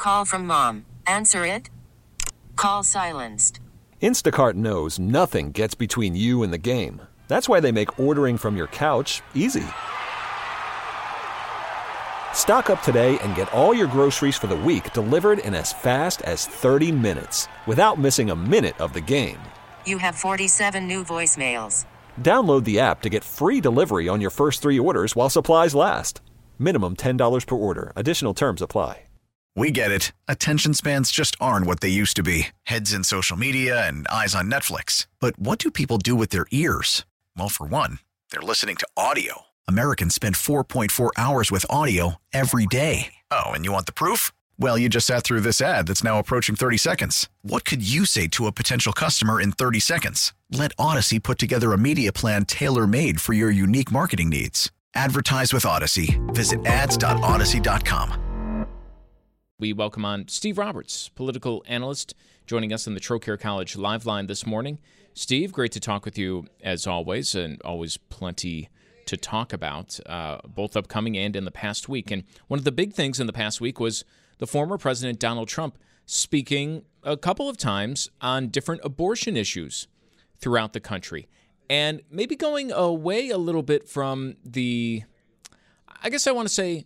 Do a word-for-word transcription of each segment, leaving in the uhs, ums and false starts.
Call from mom. Answer it. Call silenced. Instacart knows nothing gets between you and the game. That's why they make ordering from your couch easy. Stock up today and get all your groceries for the week delivered in as fast as thirty minutes without missing a minute of the game. You have forty-seven new voicemails. Download the app to get free delivery on your first three orders while supplies last. Minimum ten dollars per order. Additional terms apply. We get it. Attention spans just aren't what they used to be. Heads in social media and eyes on Netflix. But what do people do with their ears? Well, for one, they're listening to audio. Americans spend four point four hours with audio every day. Oh, and you want the proof? Well, you just sat through this ad that's now approaching thirty seconds. What could you say to a potential customer in thirty seconds? Let Odyssey put together a media plan tailor-made for your unique marketing needs. Advertise with Odyssey. Visit ads dot odyssey dot com. We welcome on Steve Roberts, political analyst, joining us on the Trocaire College Live Line this morning. Steve, great to talk with you as always, and always plenty to talk about, uh, both upcoming and in the past week. And one of the big things in the past week was the former President Donald Trump speaking a couple of times on different abortion issues throughout the country, and maybe going away a little bit from the, I guess I want to say,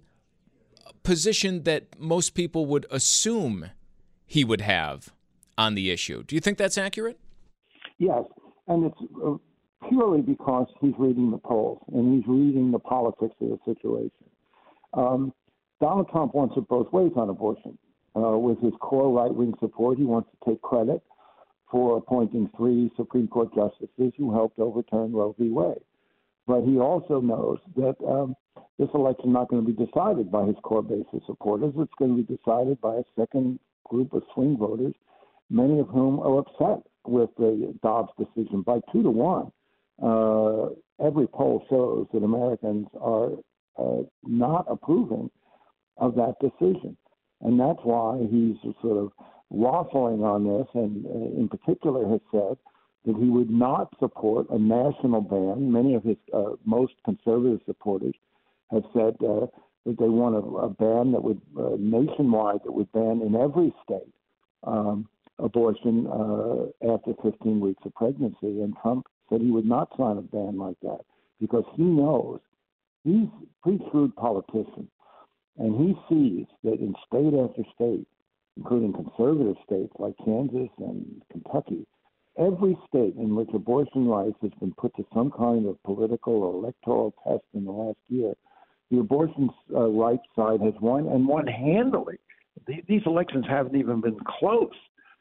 position that most people would assume he would have on the issue. Do you think that's accurate? Yes, and it's uh, purely because he's reading the polls and he's reading the politics of the situation. Um, Donald Trump wants it both ways on abortion. Uh, with his core right-wing support, he wants to take credit for appointing three Supreme Court justices who helped overturn Roe v. Wade. But he also knows that um, this election is not going to be decided by his core base of supporters. It's going to be decided by a second group of swing voters, many of whom are upset with the Dobbs decision by two to one. Uh, every poll shows that Americans are uh, not approving of that decision. And that's why he's sort of waffling on this, and uh, in particular has said that he would not support a national ban. Many of his uh, most conservative supporters have said uh, that they want a, a ban that would, uh, nationwide, that would ban in every state um, abortion uh, after fifteen weeks of pregnancy. And Trump said he would not sign a ban like that because he knows he's a pretty shrewd politician. And he sees that in state after state, including conservative states like Kansas and Kentucky, every state in which abortion rights has been put to some kind of political or electoral test in the last year, the abortion uh, rights side has won, and won handily. The, these elections haven't even been close.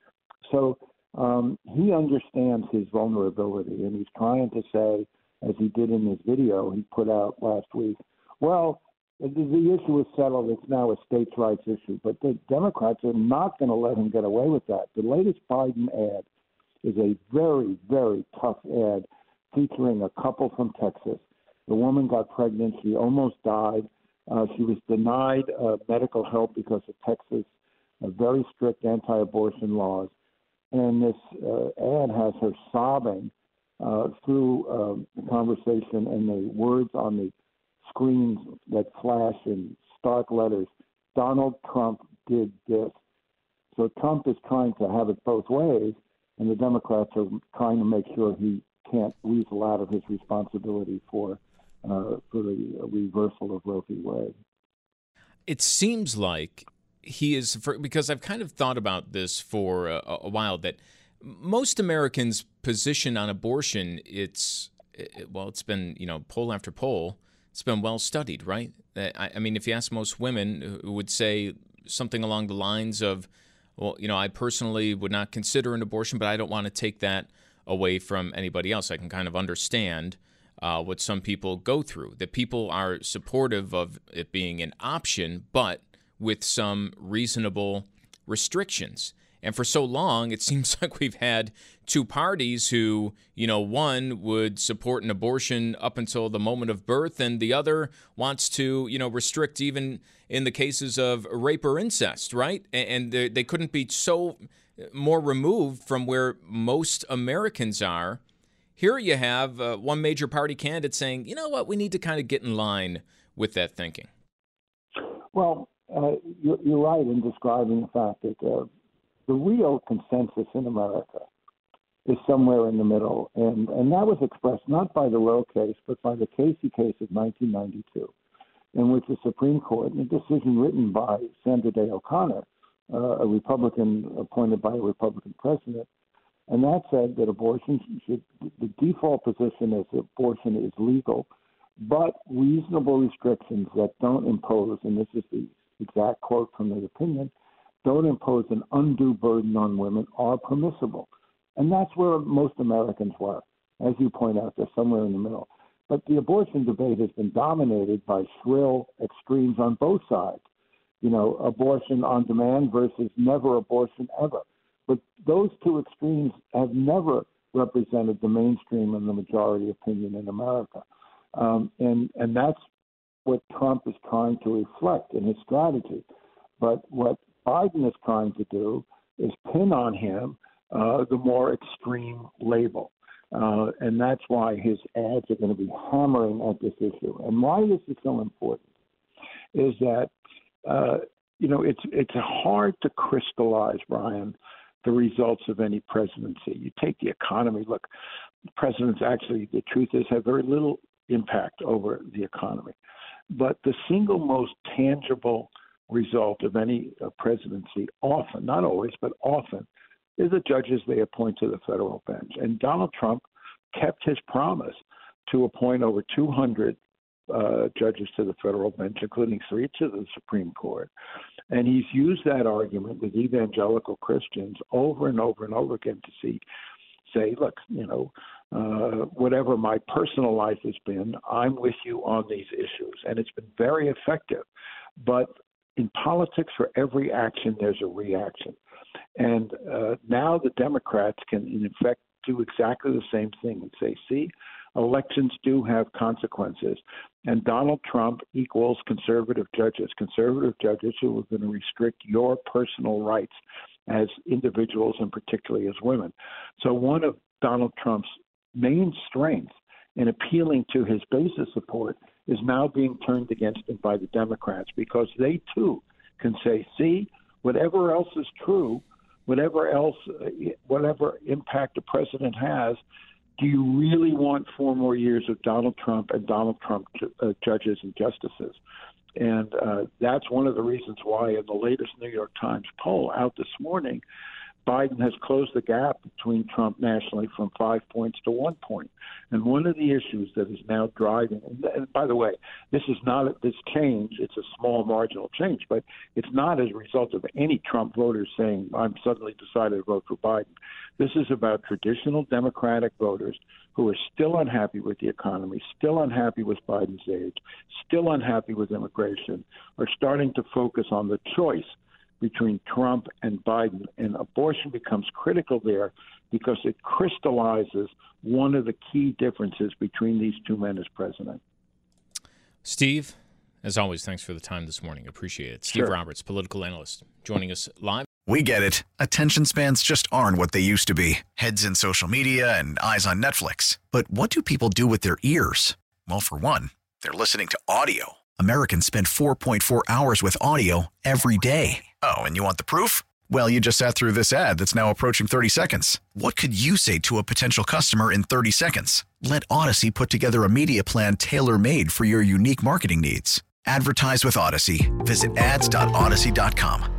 So um, he understands his vulnerability, and he's trying to say, as he did in his video he put out last week, well, the, the issue is settled. It's now a states' rights issue. But the Democrats are not going to let him get away with that. The latest Biden ad is a very, very tough ad featuring a couple from Texas. The woman got pregnant. She almost died. Uh, she was denied uh, medical help because of Texas' uh, very strict anti-abortion laws. And this uh, ad has her sobbing uh, through uh, the conversation, and the words on the screens that flash in stark letters, Donald Trump did this. So Trump is trying to have it both ways, and the Democrats are trying to make sure he can't weasel out of his responsibility for uh, for the reversal of Roe v. Wade. It seems like he is, for, because I've kind of thought about this for a, a while, that most Americans' position on abortion, it's, it, well, it's been, you know, poll after poll, it's been well studied, right? I, I mean, if you ask most women, who would say something along the lines of, well, you know, I personally would not consider an abortion, but I don't want to take that away from anybody else. I can kind of understand uh, what some people go through, that people are supportive of it being an option, but with some reasonable restrictions. And for so long, it seems like we've had two parties who, you know, one would support an abortion up until the moment of birth, and the other wants to, you know, restrict even in the cases of rape or incest, right? And they, they couldn't be so more removed from where most Americans are. Here you have uh, one major party candidate saying, you know what, we need to kind of get in line with that thinking. Well, uh, you're, you're right in describing the fact that uh, the real consensus in America is somewhere in the middle. And, and that was expressed not by the Roe case, but by the Casey case of nineteen ninety-two, in which the Supreme Court, in a decision written by Sandra Day O'Connor, uh, a Republican appointed by a Republican president, and that said that abortion should, the default position is that abortion is legal, but reasonable restrictions that don't impose, and this is the exact quote from the opinion, don't impose an undue burden on women are permissible. And that's where most Americans were. As you point out, they're somewhere in the middle. But the abortion debate has been dominated by shrill extremes on both sides. You know, abortion on demand versus never abortion ever. But those two extremes have never represented the mainstream and the majority opinion in America. Um, and, and that's what Trump is trying to reflect in his strategy. But what Biden is trying to do is pin on him uh, the more extreme label. Uh, and that's why his ads are going to be hammering at this issue. And why this is so important is that, uh, you know, it's it's hard to crystallize, Brian, the results of any presidency. You take the economy. Look, presidents actually, the truth is, have very little impact over the economy. But the single most tangible result of any uh, presidency, often, not always, but often, is the judges they appoint to the federal bench. And Donald Trump kept his promise to appoint over two hundred uh, judges to the federal bench, including three to the Supreme Court. And he's used that argument with evangelical Christians over and over and over again to see, say, look, you know, uh, whatever my personal life has been, I'm with you on these issues. And it's been very effective. But in politics, for every action, there's a reaction. And uh, now the Democrats can, in effect, do exactly the same thing and say, see, elections do have consequences. And Donald Trump equals conservative judges, conservative judges who are going to restrict your personal rights as individuals and particularly as women. So one of Donald Trump's main strengths in appealing to his base of support is now being turned against him by the Democrats because they, too, can say, see, whatever else is true, whatever else, whatever impact the president has, do you really want four more years of Donald Trump and Donald Trump uh, judges and justices? And uh, that's one of the reasons why in the latest New York Times poll out this morning, Biden has closed the gap between Trump nationally from five points to one point. And one of the issues that is now driving, and by the way, this is not this change, it's a small marginal change, but it's not as a result of any Trump voters saying, I'm suddenly decided to vote for Biden. This is about traditional Democratic voters who are still unhappy with the economy, still unhappy with Biden's age, still unhappy with immigration, are starting to focus on the choice between Trump and Biden, and abortion becomes critical there because it crystallizes one of the key differences between these two men as president. Steve, as always, thanks for the time this morning. Appreciate it. Steve Sure. Roberts, political analyst, joining us live. We get it. Attention spans just aren't what they used to be. Heads in social media and eyes on Netflix. But what do people do with their ears? Well, for one, they're listening to audio. Americans spend four point four hours with audio every day. Oh, and you want the proof? Well, you just sat through this ad that's now approaching thirty seconds. What could you say to a potential customer in thirty seconds? Let Odyssey put together a media plan tailor-made for your unique marketing needs. Advertise with Odyssey. Visit ads dot odyssey dot com.